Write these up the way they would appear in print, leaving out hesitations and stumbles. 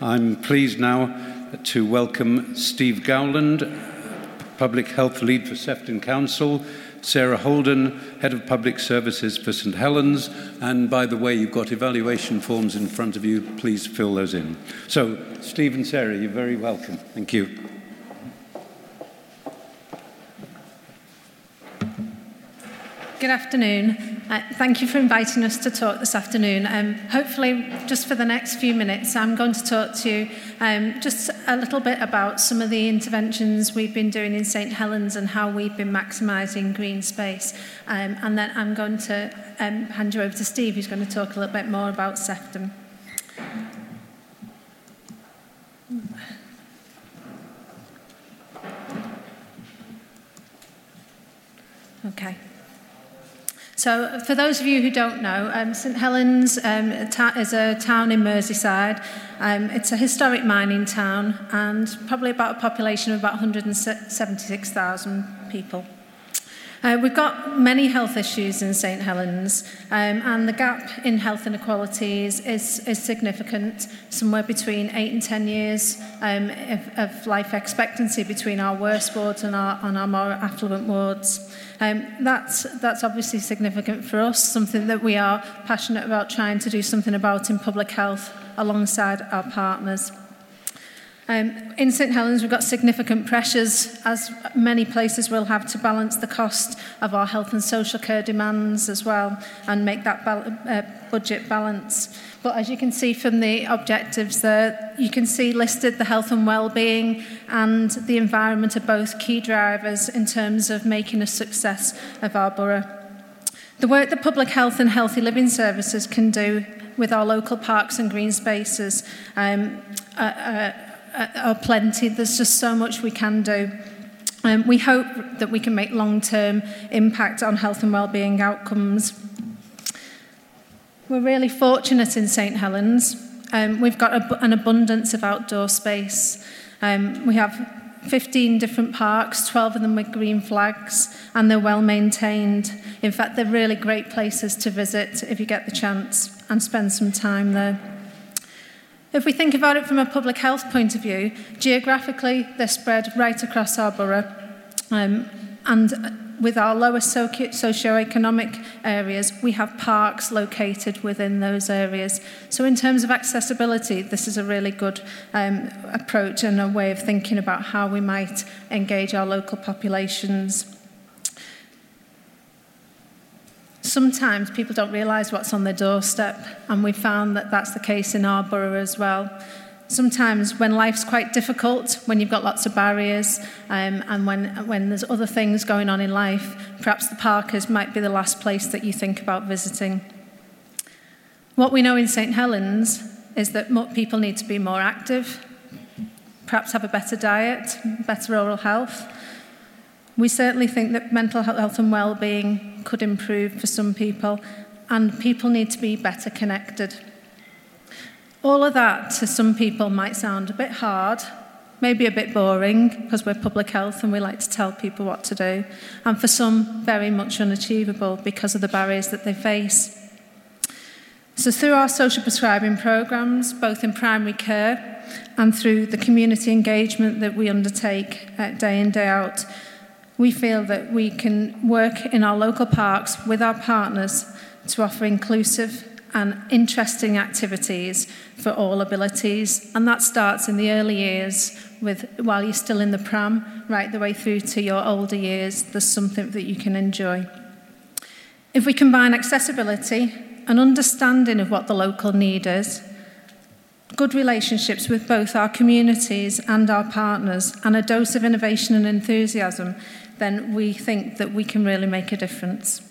I'm pleased now to welcome Steve Gowland, Public Health Lead for Sefton Council, Sarah Holden, Head of Public Services for St Helens, and by the way, you've got evaluation forms in front of you. Please fill those in. So, Steve and Sarah, you're very welcome. Thank you. Good afternoon. Thank you for inviting us to talk this afternoon. Hopefully, just for the next few minutes, I'm going to talk to you just a little bit about some of the interventions we've been doing in St Helens and how we've been maximising green space. And then I'm going to hand you over to Steve, who's going to talk a little bit more about Sefton. Okay. So, for those of you who don't know, St Helens is a town in Merseyside. It's a historic mining town and probably about a population of about 176,000 people. We've got many health issues in St Helens, and the gap in health inequalities is significant, somewhere between 8 and 10 years of life expectancy between our worst wards and our more affluent wards. That's obviously significant for us, something that we are passionate about trying to do something about in public health alongside our partners. In St Helens, we've got significant pressures, as many places will have, to balance the cost of our health and social care demands as well and make that budget balance. But as you can see from the objectives there, you can see listed the health and well-being and the environment are both key drivers in terms of making a success of our borough. The work that public health and healthy living services can do with our local parks and green spaces are plenty. There's just so much we can do. We hope that we can make long-term impact on health and well-being outcomes. We're really fortunate in St Helens. We've got an abundance of outdoor space. We have 15 different parks, 12 of them with green flags, and they're well maintained. In fact, they're really great places to visit if you get the chance and spend some time there. If we think about it from a public health point of view, geographically, they're spread right across our borough. And with our lowest socio-economic areas, we have parks located within those areas. So in terms of accessibility, this is a really good approach and a way of thinking about how we might engage our local populations. Sometimes people don't realise what's on their doorstep, and we found that that's the case in our borough as well. Sometimes when life's quite difficult, when you've got lots of barriers, and when there's other things going on in life, perhaps the parkers might be the last place that you think about visiting. What we know in St Helens is that people need to be more active, perhaps have a better diet, better oral health. We certainly think that mental health and well-being could improve for some people, and people need to be better connected. All of that to some people might sound a bit hard, maybe a bit boring, because we're public health and we like to tell people what to do, and for some, very much unachievable because of the barriers that they face. So through our social prescribing programmes, both in primary care and through the community engagement that we undertake day in, day out, we feel that we can work in our local parks with our partners to offer inclusive and interesting activities for all abilities. And that starts in the early years, while you're still in the pram, right the way through to your older years, there's something that you can enjoy. If we combine accessibility, an understanding of what the local need is, good relationships with both our communities and our partners, and a dose of innovation and enthusiasm, then we think that we can really make a difference.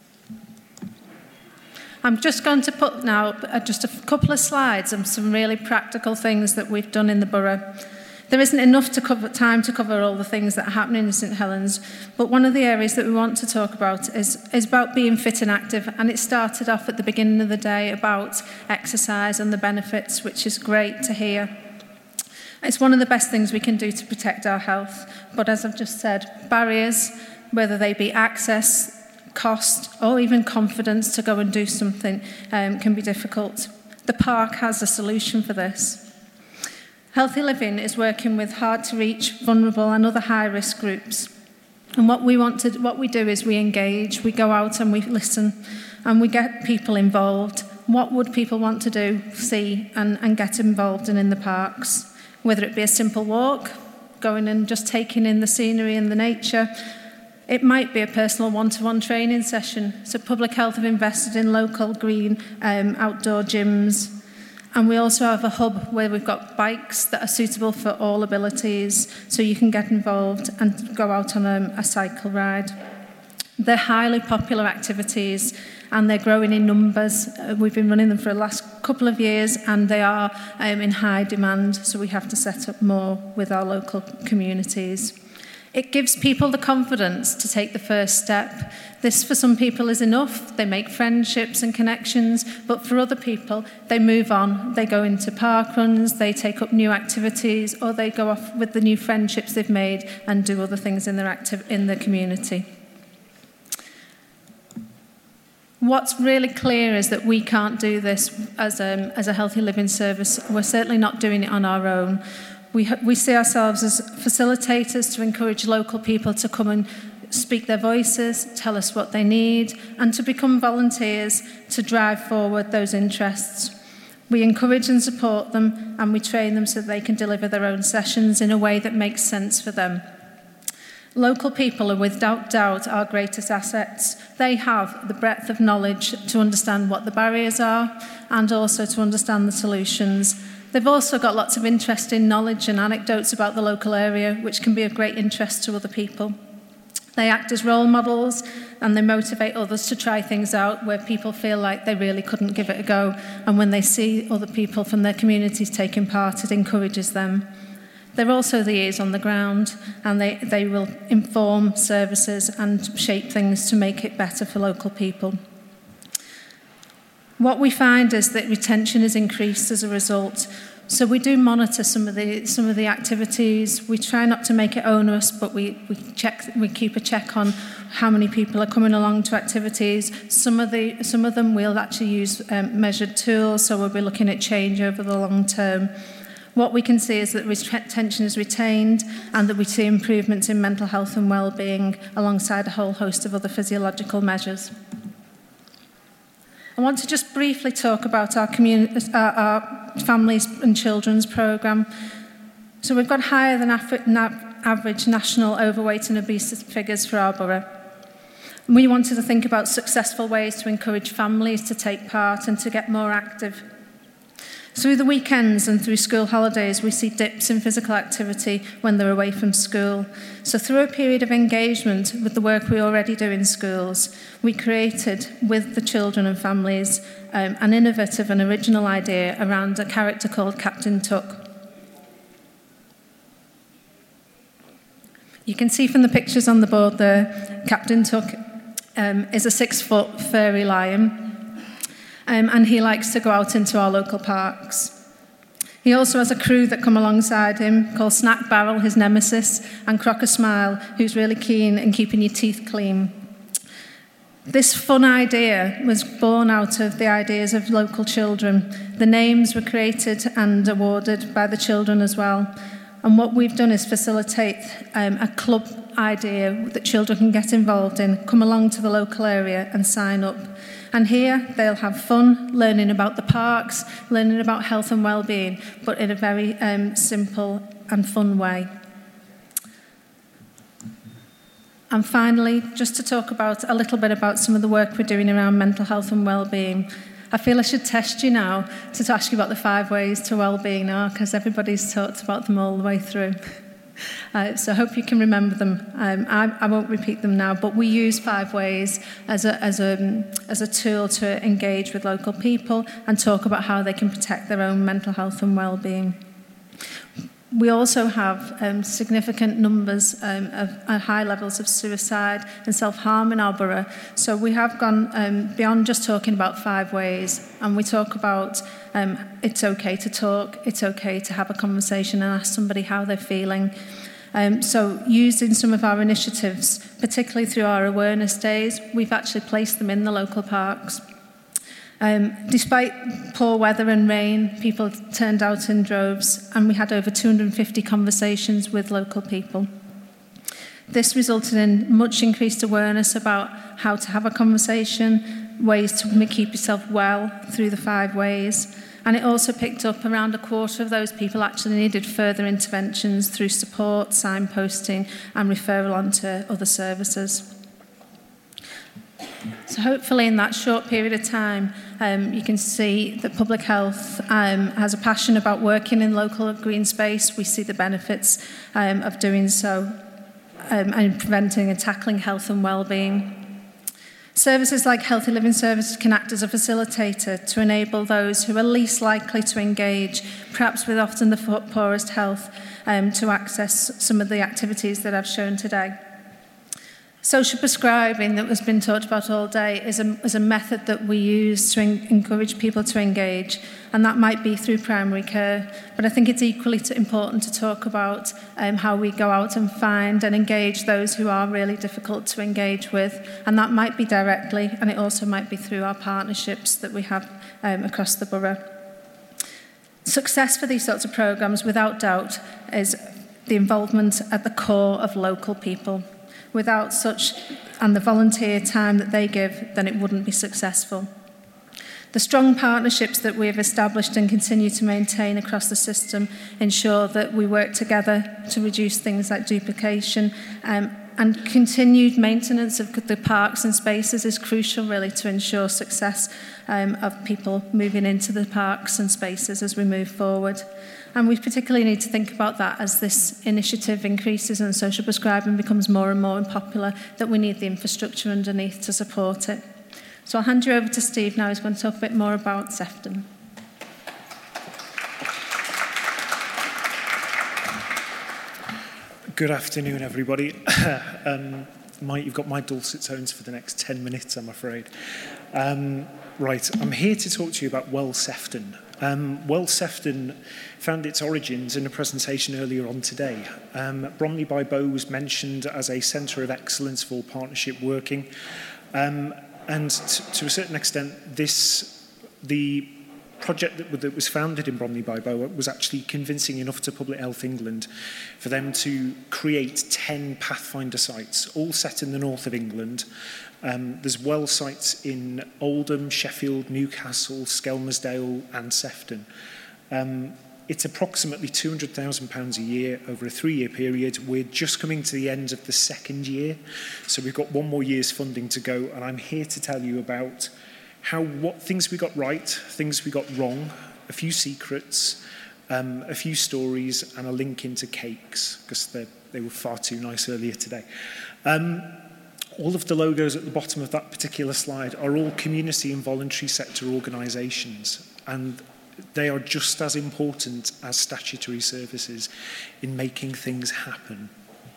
I'm just going to put now just a couple of slides on some really practical things that we've done in the borough. There isn't enough time to cover all the things that are happening in St Helens, but one of the areas that we want to talk about is about being fit and active, and it started off at the beginning of the day about exercise and the benefits, which is great to hear. It's one of the best things we can do to protect our health, but as I've just said, barriers, whether they be access, cost, or even confidence to go and do something, can be difficult. The park has a solution for this. Healthy Living is working with hard-to-reach, vulnerable and other high-risk groups. And what we do is we engage, we go out and we listen, and we get people involved. What would people want to do, see, and get involved in the parks? Whether it be a simple walk, going and just taking in the scenery and the nature. It might be a personal one-to-one training session. So Public Health have invested in local green outdoor gyms. And we also have a hub where we've got bikes that are suitable for all abilities, so you can get involved and go out on a cycle ride. They're highly popular activities and they're growing in numbers. We've been running them for the last couple of years and they are in high demand, so we have to set up more with our local communities. It gives people the confidence to take the first step. This, for some people, is enough. They make friendships and connections, but for other people, they move on. They go into park runs, they take up new activities, or they go off with the new friendships they've made and do other things in their community. What's really clear is that we can't do this as a Healthy Living service. We're certainly not doing it on our own. We see ourselves as facilitators to encourage local people to come and speak their voices, tell us what they need, and to become volunteers to drive forward those interests. We encourage and support them, and we train them so they can deliver their own sessions in a way that makes sense for them. Local people are without doubt our greatest assets. They have the breadth of knowledge to understand what the barriers are and also to understand the solutions. They've also got lots of interesting knowledge and anecdotes about the local area, which can be of great interest to other people. They act as role models and they motivate others to try things out where people feel like they really couldn't give it a go. And when they see other people from their communities taking part, it encourages them. They're also the ears on the ground, and they will inform services and shape things to make it better for local people. What we find is that retention is increased as a result. So we do monitor some of the activities. We try not to make it onerous, but we keep a check on how many people are coming along to activities. Some of them we'll actually use measured tools, so we'll be looking at change over the long term. What we can see is that retention is retained and that we see improvements in mental health and well-being alongside a whole host of other physiological measures. I want to just briefly talk about our families and children's programme. So we've got higher than average national overweight and obesity figures for our borough. We wanted to think about successful ways to encourage families to take part and to get more active. Through the weekends and through school holidays, we see dips in physical activity when they're away from school. So through a period of engagement with the work we already do in schools, we created, with the children and families, an innovative and original idea around a character called Captain Tuck. You can see from the pictures on the board there, Captain Tuck is a 6-foot furry lion. And he likes to go out into our local parks. He also has a crew that come alongside him called Snack Barrel, his nemesis, and Crocker Smile, who's really keen in keeping your teeth clean. This fun idea was born out of the ideas of local children. The names were created and awarded by the children as well. And what we've done is facilitate a club idea that children can get involved in, come along to the local area and sign up. And here they'll have fun learning about the parks, learning about health and well-being, but in a very simple and fun way. And finally, just to talk about a little bit about some of the work we're doing around mental health and well-being. I feel I should test you now to ask you about the 5 ways to well-being now, because everybody's talked about them all the way through. So I hope you can remember them. I won't repeat them now, but we use 5 ways as a tool to engage with local people and talk about how they can protect their own mental health and well-being. We also have significant numbers of high levels of suicide and self-harm in our borough. So we have gone beyond just talking about 5 ways, and we talk about it's okay to talk, it's okay to have a conversation and ask somebody how they're feeling. So using some of our initiatives, particularly through our awareness days, we've actually placed them in the local parks. Despite poor weather and rain, people turned out in droves, and we had over 250 conversations with local people. This resulted in much increased awareness about how to have a conversation, ways to keep yourself well through the 5 ways, and it also picked up around a quarter of those people actually needed further interventions through support, signposting, and referral onto other services. So hopefully in that short period of time, you can see that public health has a passion about working in local green space. We see the benefits of doing so and preventing and tackling health and well-being. Services like Healthy Living Services can act as a facilitator to enable those who are least likely to engage, perhaps with often the poorest health, to access some of the activities that I've shown today. Social prescribing, that has been talked about all day, is a method that we use to encourage people to engage, and that might be through primary care, but I think it's equally important to talk about how we go out and find and engage those who are really difficult to engage with, and that might be directly, and it also might be through our partnerships that we have across the borough. Success for these sorts of programmes, without doubt, is the involvement at the core of local people. Without such, and the volunteer time that they give, then it wouldn't be successful. The strong partnerships that we have established and continue to maintain across the system ensure that we work together to reduce things like duplication, and continued maintenance of the parks and spaces is crucial really to ensure success of people moving into the parks and spaces as we move forward. And we particularly need to think about that as this initiative increases and social prescribing becomes more and more popular, that we need the infrastructure underneath to support it. So I'll hand you over to Steve now, who's going to talk a bit more about Sefton. Good afternoon, everybody. You've got my dulcet tones for the next 10 minutes, I'm afraid. Right, I'm here to talk to you about Well Sefton. Well Sefton found its origins in a presentation earlier on today. Bromley by Bow was mentioned as a centre of excellence for partnership working. And to a certain extent, the project that was founded in Bromley by Bow was actually convincing enough to Public Health England for them to create 10 Pathfinder sites, all set in the north of England. There's well sites in Oldham, Sheffield, Newcastle, Skelmersdale and Sefton. It's approximately £200,000 a year over a 3-year period. We're just coming to the end of the second year, so we've got 1 more year's funding to go, and I'm here to tell you about what things we got right, things we got wrong, a few secrets, a few stories, and a link into cakes, because they were far too nice earlier today. All of the logos at the bottom of that particular slide are all community and voluntary sector organisations, and they are just as important as statutory services in making things happen.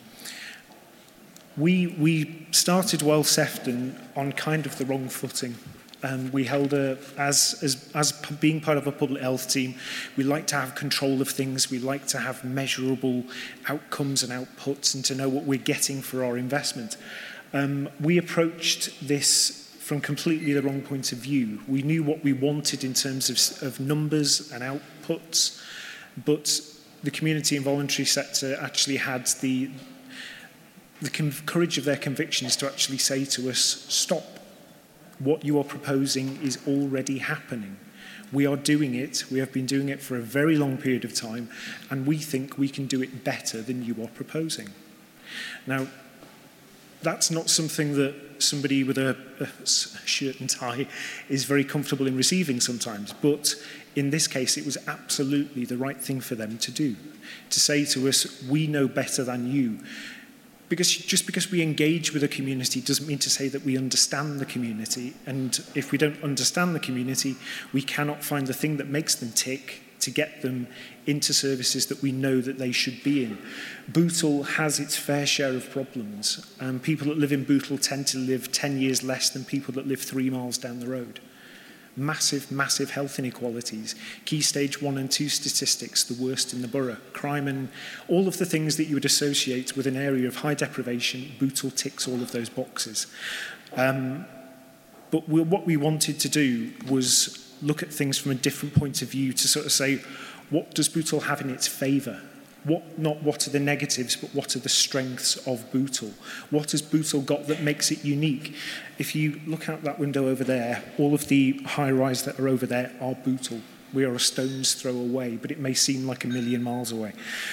We started Well Sefton on kind of the wrong footing. We held as being part of a public health team, we like to have control of things, we like to have measurable outcomes and outputs and to know what we're getting for our investment. We approached this from completely the wrong point of view. We knew what we wanted in terms of numbers and outputs, but the community and voluntary sector actually had the courage of their convictions to actually say to us, stop. What you are proposing is already happening. We are doing it. We have been doing it for a very long period of time, and we think we can do it better than you are proposing. Now, that's not something that somebody with a shirt and tie is very comfortable in receiving sometimes, but in this case, it was absolutely the right thing for them to do, to say to us, we know better than you. Because just because we engage with a community doesn't mean to say that we understand the community. And if we don't understand the community, we cannot find the thing that makes them tick to get them into services that we know that they should be in. Bootle has its fair share of problems. People that live in Bootle tend to live 10 years less than people that live 3 miles down the road. Massive, massive health inequalities. Key stage 1 and 2 statistics, the worst in the borough. Crime and all of the things that you would associate with an area of high deprivation, Bootle ticks all of those boxes. But what we wanted to do was look at things from a different point of view to sort of say, what does Bootle have in its favour? Not what are the negatives, but what are the strengths of Bootle? What has Bootle got that makes it unique? If you look out that window over there, all of the high-rise that are over there are Bootle. We are a stone's throw away, but it may seem like a million miles away.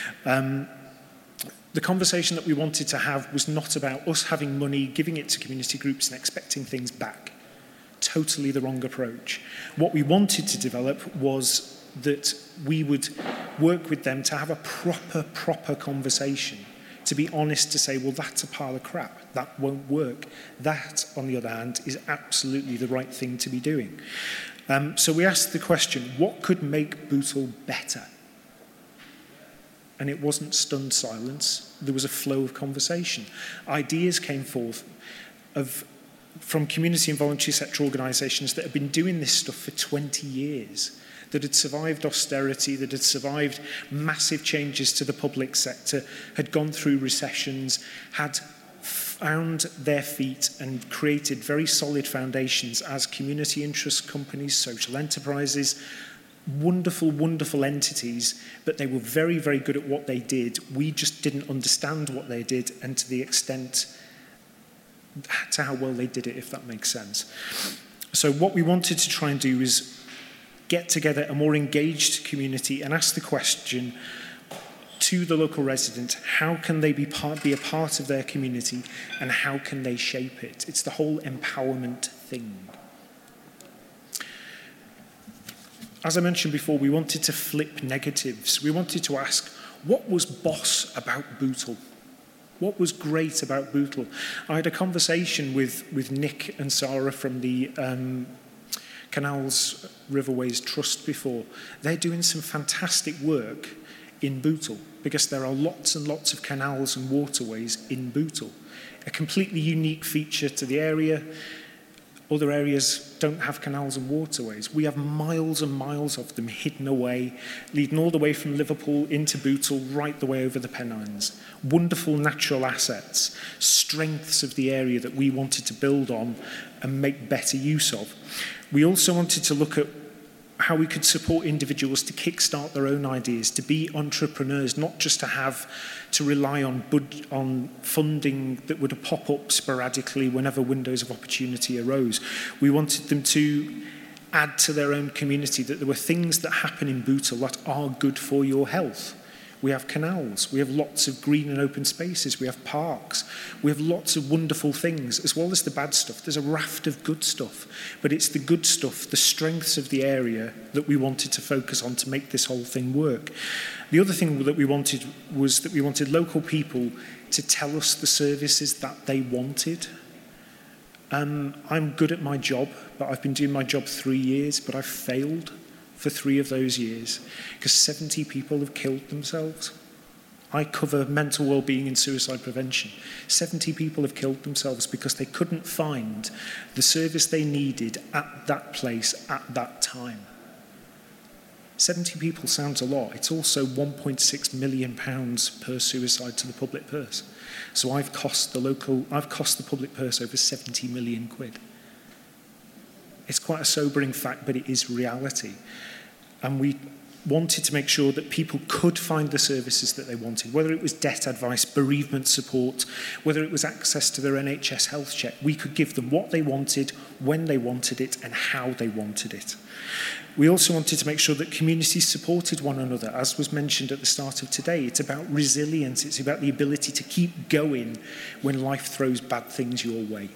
The conversation that we wanted to have was not about us having money, giving it to community groups and expecting things back. Totally the wrong approach. What we wanted to develop was that we would work with them to have a proper conversation, to be honest, to say, well, that's a pile of crap, that won't work. That, on the other hand, is absolutely the right thing to be doing. So we asked the question, what could make Bootle better? And it wasn't stunned silence, there was a flow of conversation. Ideas came forth from community and voluntary sector organisations that have been doing this stuff for 20 years, that had survived austerity, that had survived massive changes to the public sector, had gone through recessions, had found their feet and created very solid foundations as community interest companies, social enterprises, wonderful entities, but they were very, very good at what they did. We just didn't understand what they did and to the extent to how well they did it, if that makes sense. So what we wanted to try and do is get together a more engaged community and ask the question to the local resident, how can they be a part of their community and how can they shape it? It's the whole empowerment thing. As I mentioned before, we wanted to flip negatives. We wanted to ask, what was boss about Bootle? What was great about Bootle? I had a conversation with Nick and Sarah from the Canals Riverways Trust before. They're doing some fantastic work in Bootle because there are lots and lots of canals and waterways in Bootle. A completely unique feature to the area. Other areas don't have canals and waterways. We have miles and miles of them hidden away, leading all the way from Liverpool into Bootle, right the way over the Pennines. Wonderful natural assets, strengths of the area that we wanted to build on and make better use of. We also wanted to look at how we could support individuals to kickstart their own ideas, to be entrepreneurs, not just to have to rely on funding that would pop up sporadically whenever windows of opportunity arose. We wanted them to add to their own community, that there were things that happen in Bootle that are good for your health. We have canals, we have lots of green and open spaces, we have parks, we have lots of wonderful things, as well as the bad stuff. There's a raft of good stuff, but it's the good stuff, the strengths of the area that we wanted to focus on to make this whole thing work. The other thing that we wanted was that we wanted local people to tell us the services that they wanted. I'm good at my job, but I've been doing my job 3 years, but I've failed for 3 of those years because 70 people have killed themselves. I cover mental well-being and suicide prevention. 70 people have killed themselves because they couldn't find the service they needed at that place at that time. 70 people sounds a lot. It's also £1.6 million per suicide to the public purse. So I've cost the public purse over 70 million quid. It's quite a sobering fact, but it is reality. And we wanted to make sure that people could find the services that they wanted, whether it was debt advice, bereavement support, whether it was access to their NHS health check. We could give them what they wanted, when they wanted it, and how they wanted it. We also wanted to make sure that communities supported one another, as was mentioned at the start of today. It's about resilience. It's about the ability to keep going when life throws bad things your way.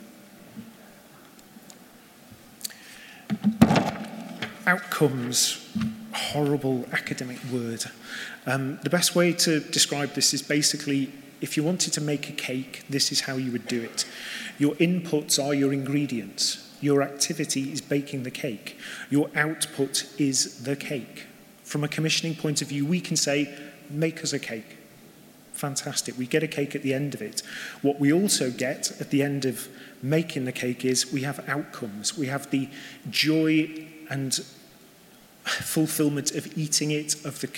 Outcomes, horrible academic word. The best way to describe this is basically, if you wanted to make a cake, this is how you would do it. Your inputs are your ingredients. Your activity is baking the cake. Your output is the cake. From a commissioning point of view, we can say, make us a cake. Fantastic. We get a cake at the end of it. What we also get at the end of making the cake is we have outcomes. We have the joy and fulfillment of eating it, of the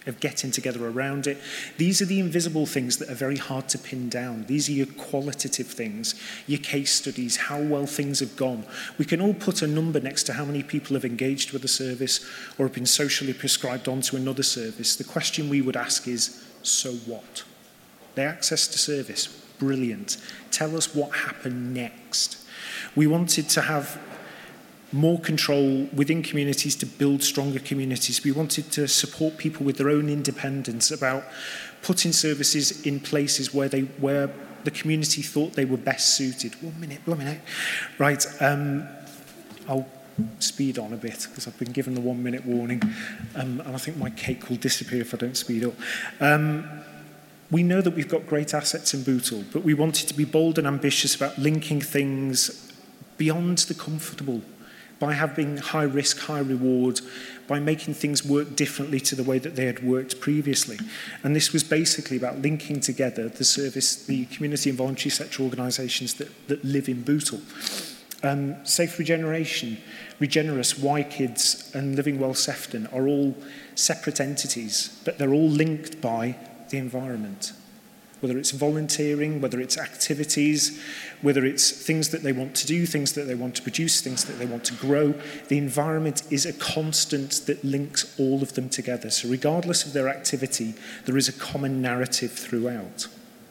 of getting together around it. These are the invisible things that are very hard to pin down. These are your qualitative things, your case studies, how well things have gone. We can all put a number next to how many people have engaged with a service or have been socially prescribed onto another service. The question we would ask is, so what? The access to service, brilliant. Tell us what happened next. We wanted to have more control within communities to build stronger communities. We wanted to support people with their own independence about putting services in places where the community thought they were best suited. One minute. Right, I'll speed on a bit because I've been given the 1 minute warning, and I think my cake will disappear if I don't speed up. We know that we've got great assets in Bootle, but we wanted to be bold and ambitious about linking things beyond the comfortable, by having high risk, high reward, by making things work differently to the way that they had worked previously. And this was basically about linking together the service, the community and voluntary sector organisations that live in Bootle. Safe Regeneration, Regenerus, Y-Kids and Living Well Sefton are all separate entities, but they're all linked by the environment. Whether it's volunteering, whether it's activities, whether it's things that they want to do, things that they want to produce, things that they want to grow, the environment is a constant that links all of them together. So regardless of their activity, there is a common narrative throughout.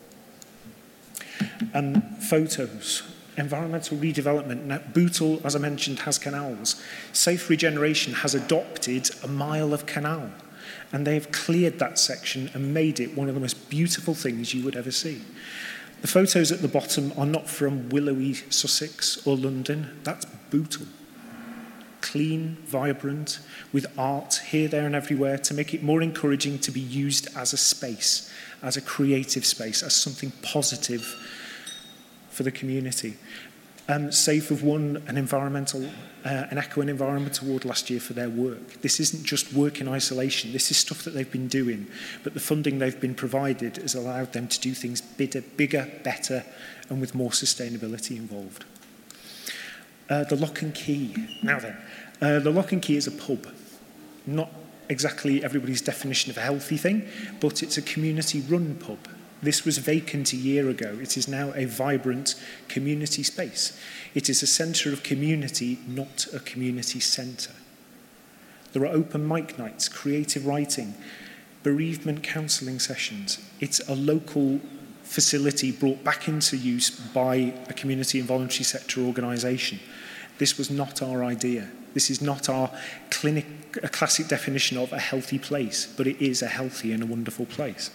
Photos. Environmental redevelopment. Now, Bootle, as I mentioned, has canals. Safe Regeneration has adopted a mile of canal. And they've cleared that section and made it one of the most beautiful things you would ever see. The photos at the bottom are not from willowy Sussex or London. That's Bootle. Clean, vibrant, with art here, there and everywhere to make it more encouraging to be used as a space, as a creative space, as something positive for the community. SAFE have won an Echo and Environment Award last year for their work. This isn't just work in isolation. This is stuff that they've been doing, but the funding they've been provided has allowed them to do things bigger, better, and with more sustainability involved. The Lock and Key. Now then, the Lock and Key is a pub. Not exactly everybody's definition of a healthy thing, but it's a community-run pub. This was vacant a year ago. It is now a vibrant community space. It is a centre of community, not a community centre. There are open mic nights, creative writing, bereavement counselling sessions. It's a local facility brought back into use by a community and voluntary sector organisation. This was not our idea. This is not a classic definition of a healthy place, but it is a healthy and a wonderful place.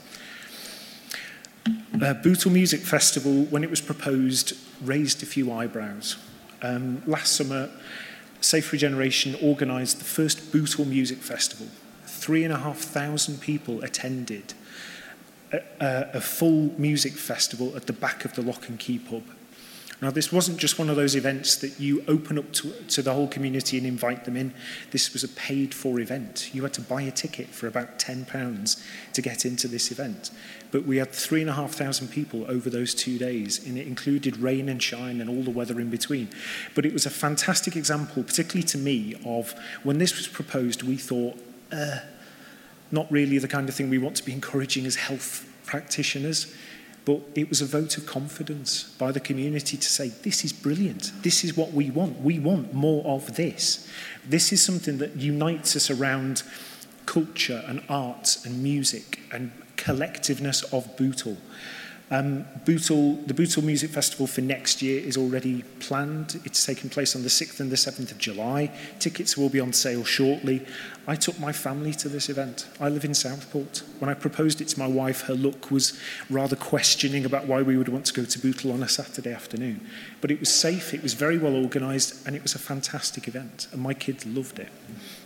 Bootle Music Festival, when it was proposed, raised a few eyebrows. Last summer, Safe Regeneration organised the first Bootle Music Festival. 3,500 people attended a full music festival at the back of the Lock and Key pub. Now, this wasn't just one of those events that you open up to the whole community and invite them in. This was a paid-for event. You had to buy a ticket for about £10 to get into this event. But we had 3,500 people over those 2 days, and it included rain and shine and all the weather in between. But it was a fantastic example, particularly to me, of when this was proposed, we thought, not really the kind of thing we want to be encouraging as health practitioners. But it was a vote of confidence by the community to say, this is brilliant. This is what we want. We want more of this. This is something that unites us around culture and art and music and collectiveness of Bootle. The Bootle Music Festival for next year is already planned. It's taking place on the 6th and the 7th of July. Tickets will be on sale shortly. I took my family to this event. I live in Southport. When I proposed it to my wife, her look was rather questioning about why we would want to go to Bootle on a Saturday afternoon. But it was safe, it was very well organised, and it was a fantastic event. And my kids loved it.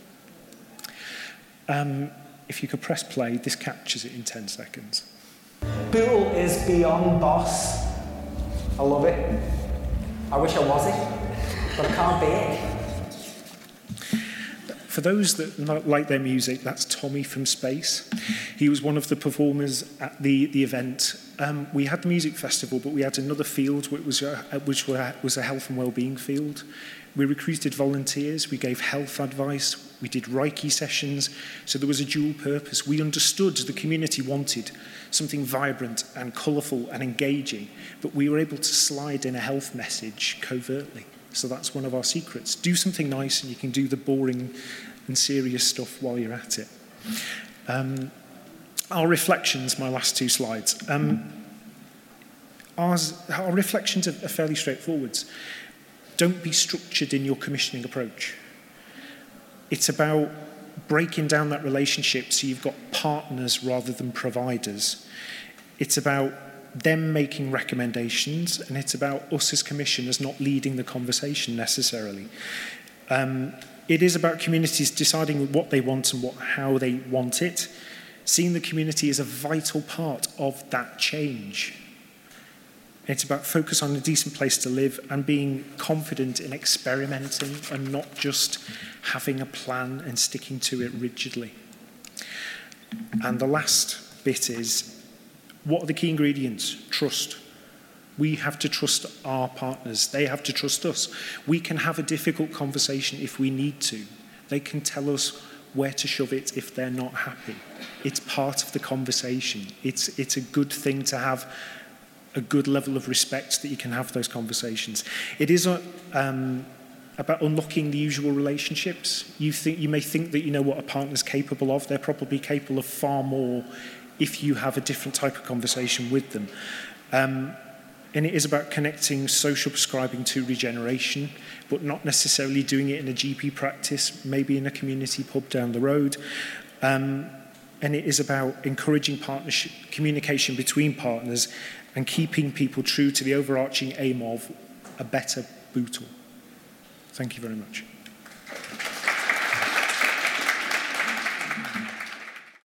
If you could press play, this captures it in 10 seconds. Bootle is beyond boss. I love it. I wish I was it, but I can't be it. For those that like their music, that's Tommy from Space. He was one of the performers at the event. We had the music festival, but we had another field which was a health and wellbeing field. We recruited volunteers. We gave health advice. We did Reiki sessions, so there was a dual purpose. We understood the community wanted something vibrant and colourful and engaging, but we were able to slide in a health message covertly. So that's one of our secrets. Do something nice and you can do the boring and serious stuff while you're at it. Our reflections, my last two slides. Our reflections are fairly straightforward. Don't be structured in your commissioning approach. It's about breaking down that relationship so you've got partners rather than providers. It's about them making recommendations, and it's about us as commissioners not leading the conversation necessarily. It is about communities deciding what they want and how they want it, seeing the community as a vital part of that change. It's about focus on a decent place to live and being confident in experimenting and not just having a plan and sticking to it rigidly. And the last bit is, what are the key ingredients? Trust. We have to trust our partners. They have to trust us. We can have a difficult conversation if we need to. They can tell us where to shove it if they're not happy. It's part of the conversation. It's a good thing to have a good level of respect that you can have those conversations. It is about unlocking the usual relationships. You may think that you know what a partner's capable of. They're probably capable of far more if you have a different type of conversation with them. And it is about connecting social prescribing to regeneration, but not necessarily doing it in a GP practice, maybe in a community pub down the road. And it is about encouraging partnership, communication between partners, and keeping people true to the overarching aim of a better Bootle. Thank you very much.